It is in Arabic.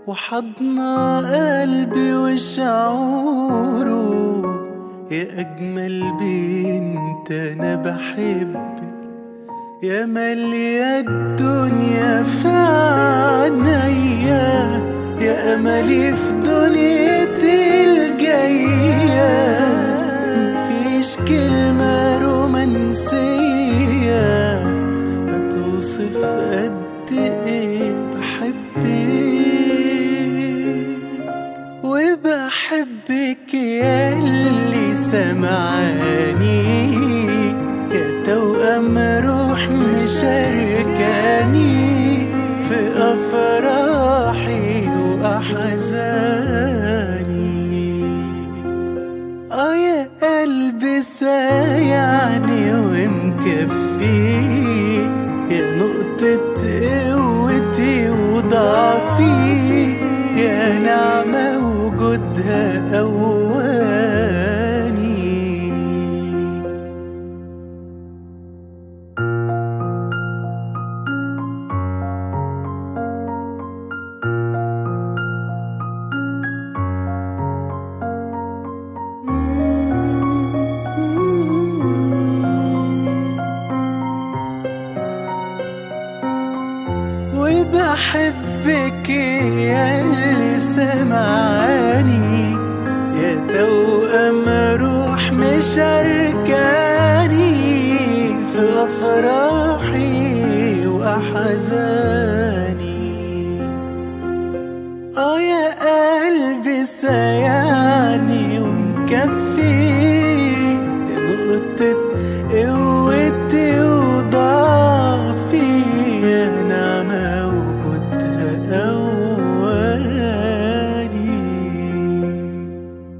وحضنا قلبي وشعوره. يا أجمل بنت أنا بحبك، يا مالية الدنيا في عينيا، يا أملي في دنيتي الجاية. مفيش كلمة رومانسية هتوصف قد إيه بحبك. وبحبك يا اللي سمعاني، يا توأم روح مشاركاني في أفراحي وأحزاني. يا قلبي سايعني ومكفي، يا نقطة قوتي وضعفي، يا نعمة وجودها أواني. وبحبك يا اللي سمعاني، يا توأم روح مشاركاني في أفراحي وأحزاني. يا قلبي سايعني ومكفي،